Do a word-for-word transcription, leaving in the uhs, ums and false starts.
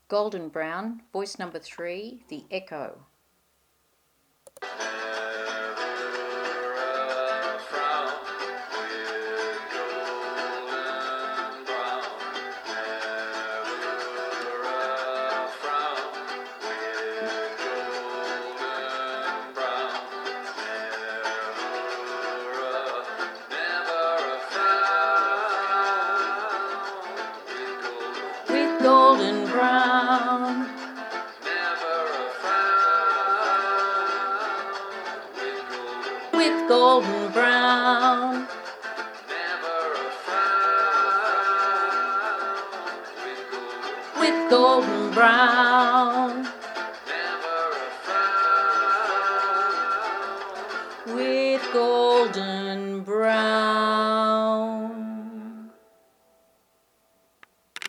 Golden Brown, voice number three, the echo. With golden brown, with golden brown, with golden brown, with golden